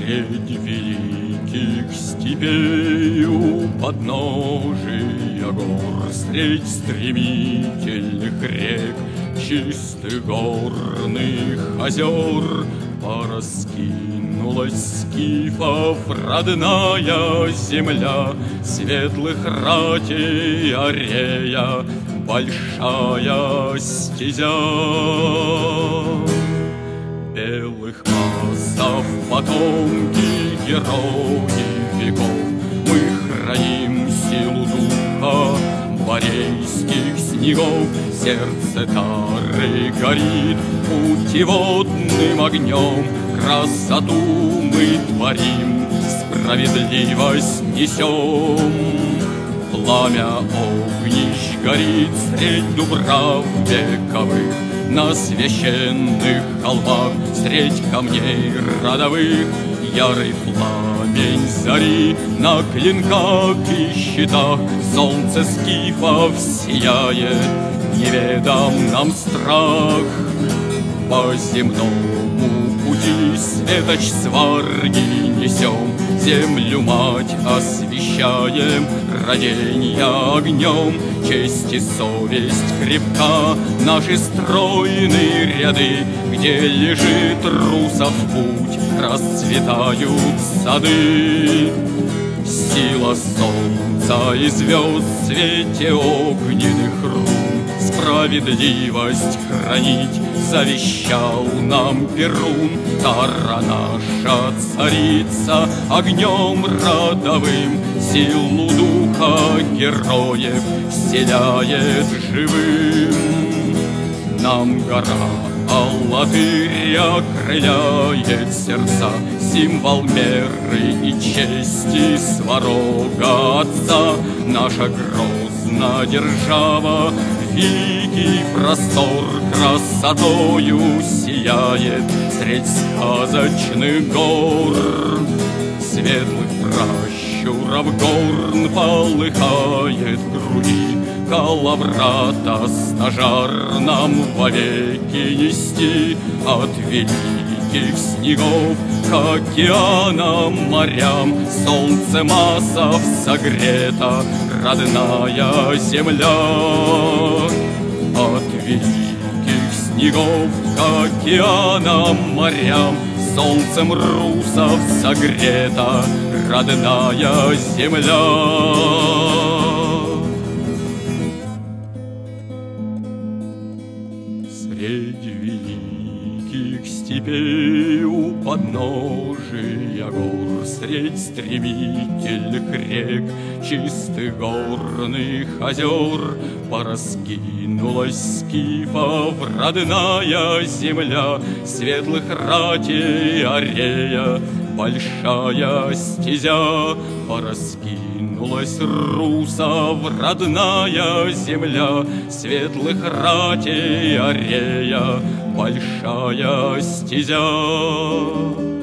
Средь великих степей у подножия гор, средь стремительных рек, чистых горных озер, пораскинулась скифов родная земля, светлых ратей арея, большая стезя. Белых масов потомки, герои веков, мы храним силу духа борейских снегов. Сердце Тары горит путеводным огнем, красоту мы творим, справедливость несем. Пламя огнищ горит средь дубрав вековых, на священных холмах, средь камней родовых. Ярый пламень зари на клинках и щитах, солнце скифов сияет, неведом нам страх. По земному пути светоч сварги несем, землю мать освещаем, роденья огнем. Честь и совесть крепка, наши стройные ряды, где лежит русов путь, расцветают сады. Сила солнца и звезд в свете огненных рун, справедливость хранить завещал нам Перун. Тара наша царица огнем родовым силу духа героев вселяет живым. Нам гора Алатырь окрыляет сердца, символ меры и чести сварога отца. Наша грозная держава великий простор красотою сияет средь сказочных гор. Светлых пращуров горн полыхает в груди, Калаврата стажар нам вовеки нести. От великих снегов к океанам, морям, солнце масов согрета родная земля. От великих снегов к океанам, морям, солнцем русов согрета родная земля. Средь великих степей у подножия гор, средь стремительных рек, чистых горных озер, пораскинулась скифов родная земля, светлых ратей арея, большая стезя. Пораскинулась русов родная земля, светлых ратей арея, большая стезя.